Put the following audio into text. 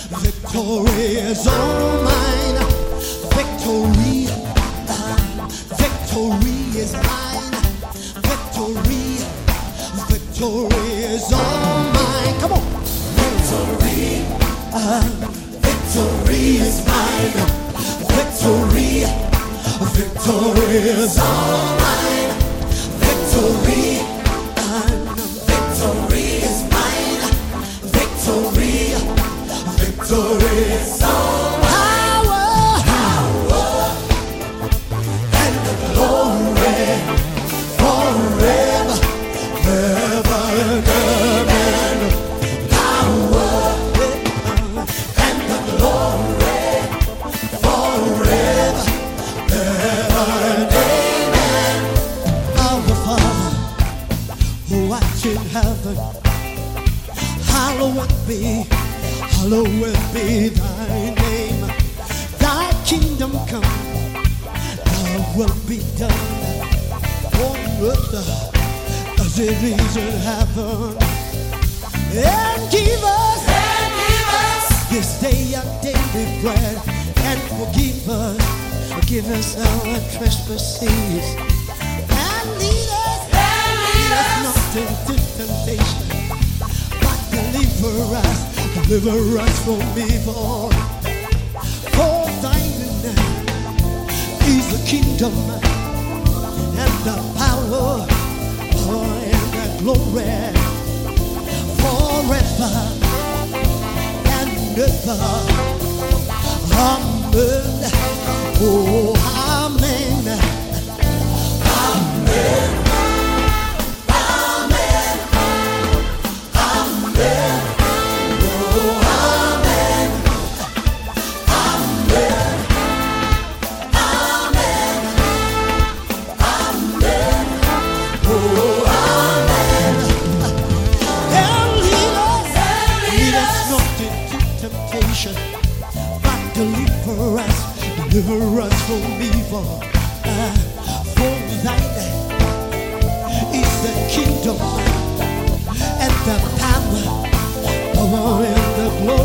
Victory is all mine. Victory, victory is mine. Victory, victory is all mine. Come on. Victory, victory is mine. Victory, victory is all mine. Victory, victory is mine. Victory, victory is all power, power, and the glory forever, ever and amen. Power and the glory forever, ever and amen. Our Father, who art in heaven, hallowed be thy name. Thy kingdom come, thy will be done on earth as it is in heaven. And give us this day our daily bread, and forgive us our trespasses, and lead us not into temptation, but deliver us from evil. For thine is the kingdom and the power and the glory forever and ever. Amen. Oh, amen. Amen. Deliver us from evil. For thine is the kingdom and the power and the glory.